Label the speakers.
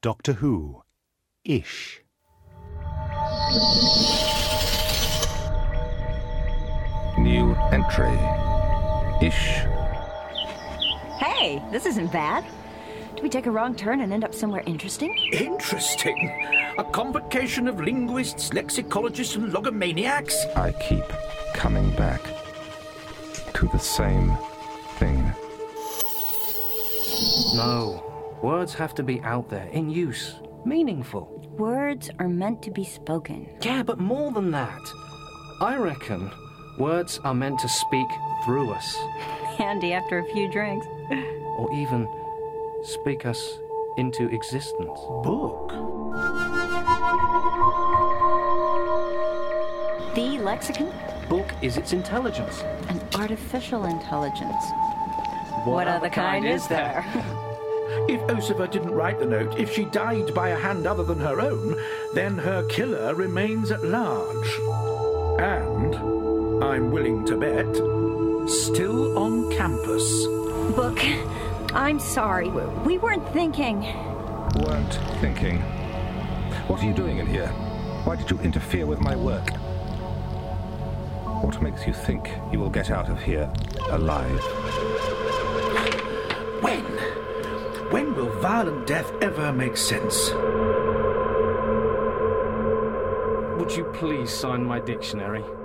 Speaker 1: Doctor Who, Ish.
Speaker 2: New entry. Ish.
Speaker 3: Hey, this isn't bad. Do we take a wrong turn and end up somewhere interesting?
Speaker 4: Interesting. A convocation of linguists, lexicologists, and logomaniacs?
Speaker 2: I keep coming back to the same thing.
Speaker 5: No. Words have to be out there, in use, meaningful.
Speaker 3: Words are meant to be spoken.
Speaker 5: Yeah, but more than that. I reckon words are meant to speak through us.
Speaker 3: Handy after a few drinks.
Speaker 5: Or even speak us into existence.
Speaker 4: Book?
Speaker 3: The lexicon?
Speaker 5: Book is its intelligence.
Speaker 3: An artificial intelligence. What other kind is there?
Speaker 4: If Ursula didn't write the note, if she died by a hand other than her own, then her killer remains at large. And, I'm willing to bet, still on campus.
Speaker 3: Book, I'm sorry. We weren't thinking.
Speaker 2: Weren't thinking. What are you doing in here? Why did you interfere with my work? What makes you think you will get out of here alive?
Speaker 4: When will violent death ever make sense?
Speaker 5: Would you please sign my dictionary?